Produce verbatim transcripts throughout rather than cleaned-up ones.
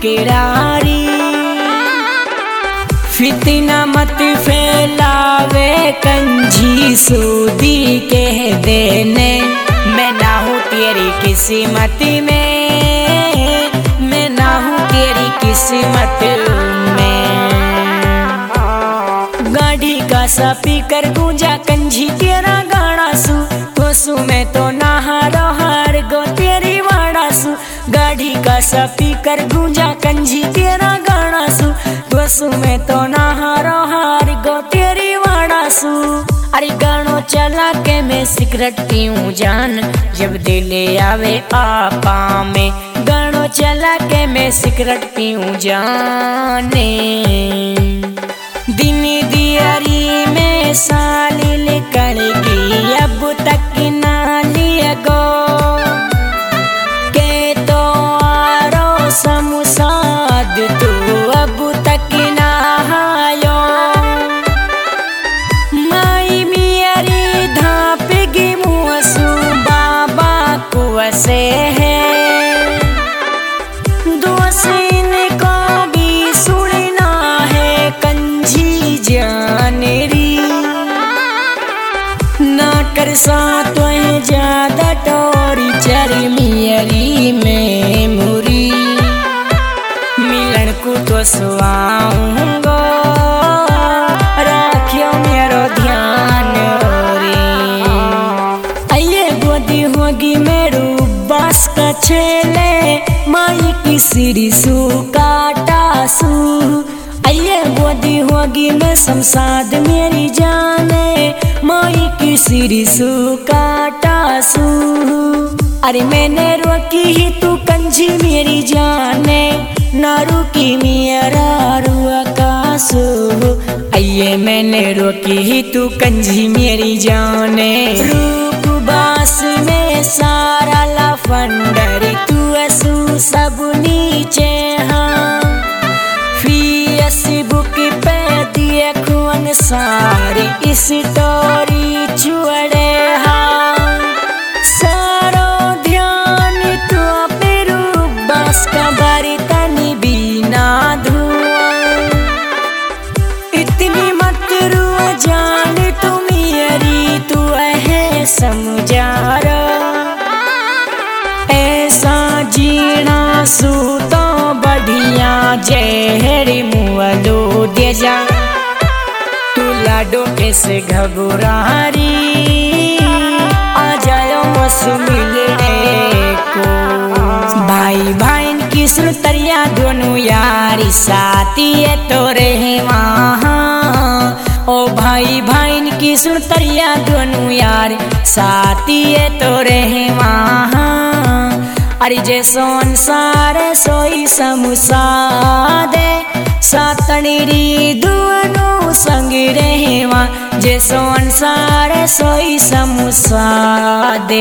किरारी। फितना मत फैलावे कंजी सूदी कह देने, मैं ना हूँ तेरी किस्मत में, मैं ना हूँ तेरी किस्मत में। गाड़ी का स्पीकर गूंजा कंजी तेरा गाना सु, तो सु मैं तो नहारो हार गो तेरी वाड़ा सु। गाड़ी का स्पीकर गूंजा कंजी तेरा गाना सु, तो सु मैं तो नहारो हार गो तेरी वाड़ा सु। अरे गानो चला के मैं सिगरेट पीऊं जान, जब दिल आवे आपा में। गानो चला के मैं सिगरेट पीऊं जाने, दिन दियारी में साली निकल गई अब तक ना लिया गो। के तो आरो समुसाद तू अब तक ना आयो। माई मियारी धाप गी मुसु बाबा कुआसे है, दोसिन को भी सुनना है कंजी जानेरी। ना कर सा तो ज्यादा टोरी चरी मियारी में मुरी, मिलन को तो सुआऊंगो राखियो मेरो ध्यान रे। आइए गोदी होगी मेरो बास का छेले, माई की सीढ़ी सु काटा सु। आइए गोदी होगी मैं शमशाद मेरी जाने, माई की सीढ़ी सु काटा सु। अरे मैंने रोकी ही तू कंजी मेरी जाने, ना रुकी मेरा रुआ कासु। आइए मैंने रोकी ही तू कंजी मेरी जाने, रूप बास में सारा लफंडर तू असु सब नीचे। हाँ फेसबुक पे देखो सारी स्टोरी छुड़े। हाँ सारो ध्यान तो पेरू बस का बारी तनी बिना धुआं। इतनी मत रुआ जान तू मेरी, तू है समझा रो। ऐसा जीना सु तो बढ़िया जहर मुआलो दे जा, तू लाडो कैसे घबरारी। आ जाओ मस मिलने को, भाई भाई की सुनतरिया दोनों यारी साथी है तो रहे वहाँ। ओ भाई भाई की सुनतरिया दोनों यार साथी है तो रहे वहाँ। अरे जे सोन सारे सोई समुसादे, सातनीरी दोनों संग रहेवा। जे सोन सारे सोई समुसादे,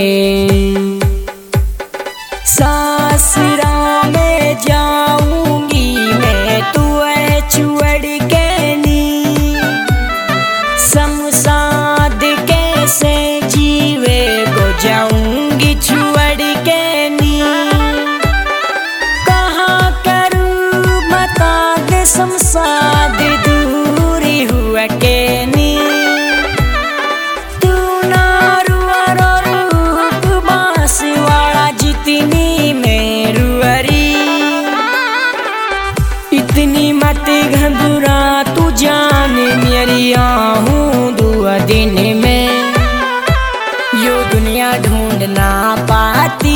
सासरा में जाऊंगी मैं तू है चुअड़ के नी। समुसाद कैसे जीवे को जाऊंगी छुअड़ के नी। कहाँ करूँ बता दे शमशाद दूरी हुआ के नी। तू ना रुआ रो रूप बांस वाला जितनी मैं रुअरी। इतनी मत घबरा तू जान मेरी आहूँ दुआ दिन में, यो दुनिया ढूंढ ना पाती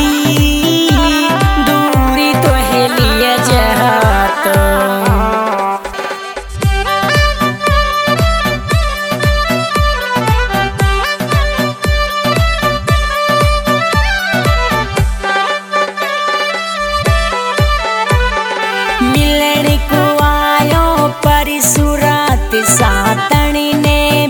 दूरी तो है लिया जाता। मिलन को आयो परसुरात सातणी ने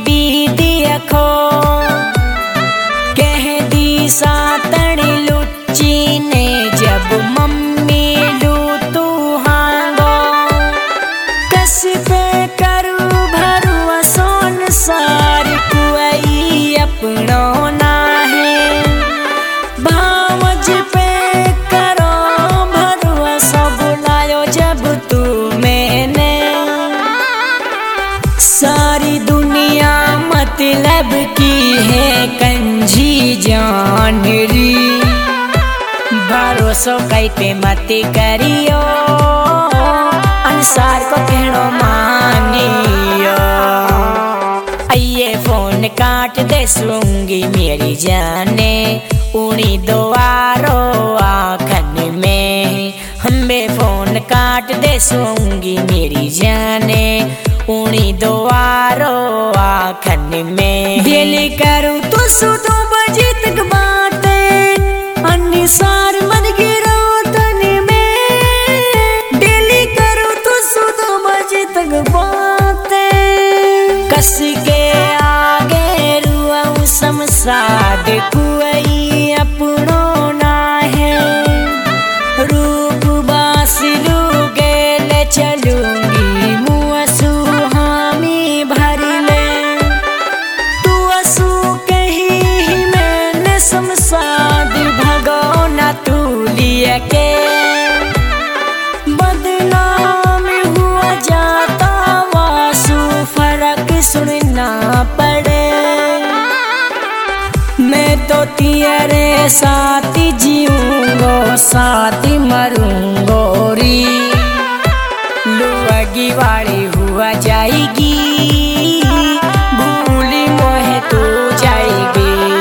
भरोसो कई पे मत करियो, अनुसार को कहनो मानियो। आइए फोन काट दे सूंगी मेरी जाने, उड़ी दोबारो आखन में। हम्बे फोन काट दे सूंगी मेरी जाने, उड़ी दोबारो आखन में। दिल करूँ तो सुतो बजे तक बातें, अनुसार मन गिरो तन में। दिल करूँ तो सुतो बजे तक बातें, कस के आगे रुआऊं समसाद कोई अपनो ना है। रूप बासिलू गेल चलूंगी मुँह सुहामी भर ले। तू असू कही मैंने समसाद भगोना तू लिए के। बदनाम हुआ जाता वासु फर्क सुनना पड़े। मैं तो तेरे साथ जीऊंगो साथ मरूंगो री। लुआगी वाली हुआ जाएगी, भूली मोहे तू जाएगी।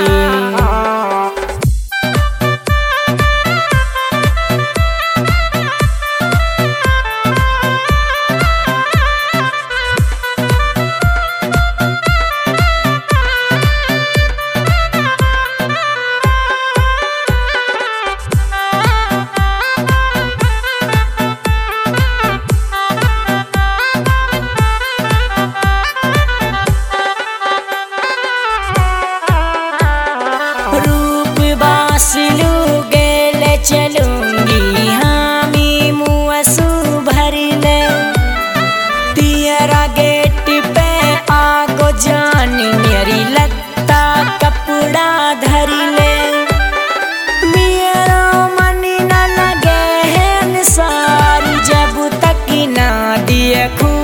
बासिलू गेल चलूंगी हामी मुँसू भर ले। तेरा गेट पे आगो जानी मेरी लत्ता कपड़ा धर ले। मेरा मन न लगे है अनुसार जब तक ना देखूं।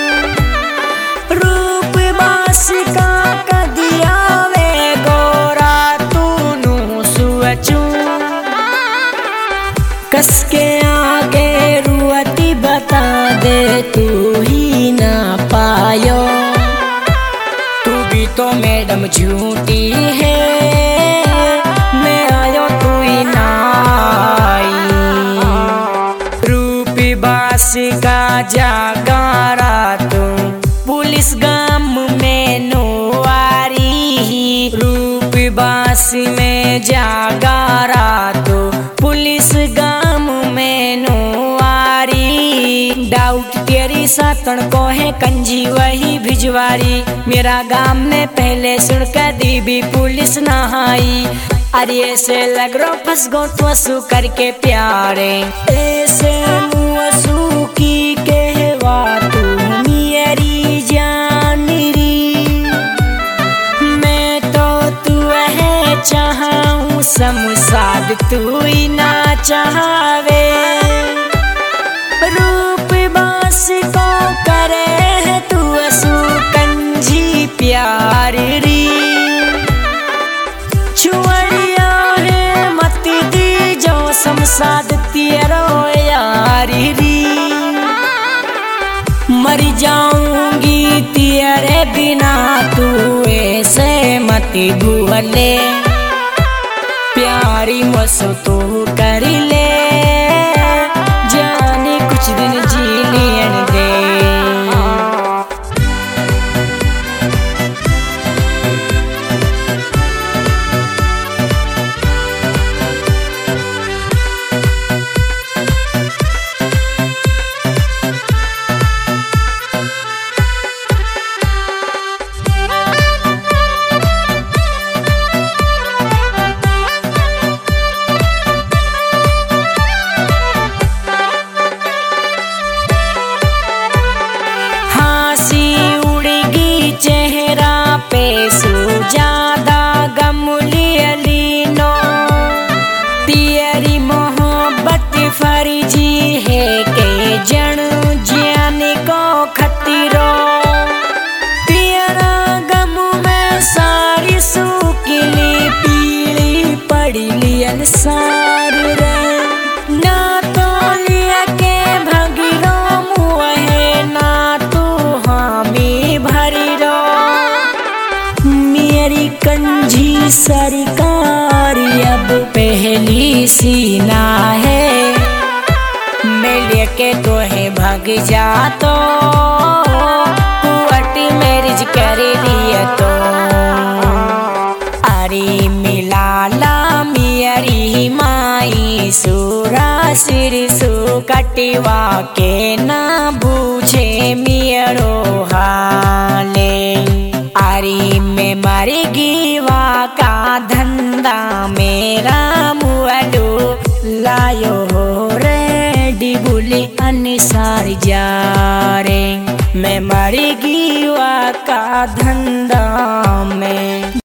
रूप बास का कदिया वे गोरा कस के आगे रुआती बता दे तू ही ना पायो। तू भी तो मैडम झूठी है, मैं आयो तू ही ना आई। रूपी बास का जागारा तू पुलिस गाम में नोवारी। रूपी बास में जागारा तू पुलिस गाम में नोवारी। डाउट तेरी सातन को है कंजी वही भिजवारी। मेरा गाम ने पहले सुन कर दी भी पुलिस नहाई। अरे ऐसे लग रो फंस गो तो करके प्यारे। ऐसे मुँसू की कहवा तू मेरी जान री। मैं तो तू है चाहूँ समसाद तू ही ना चाहवे। रूप बास को करे है तू असू कंजी प्यार री। छुअड़िया है मत दी जो समसाद तेरो यारी री। मर जाऊंगी तेरे बिना तू ऐसे मत भूले। प्यारी मसो तू कर ले, जाने कुछ दिन जी लेन दे। संसार रे। सीना है, मैं लेके तो है भाग जा तो कुवटी मैरिज कर दिया तो। अरे मिलाला मियरी माई सुरा सिर सु कटिवा के ना बूझे मियरो हाले। अरे मैं मर गीवा का धंधा मेरा मुअडू लायो हो रे डिबुली अनुसार जा रे। मैं मर गीवा का धंधा में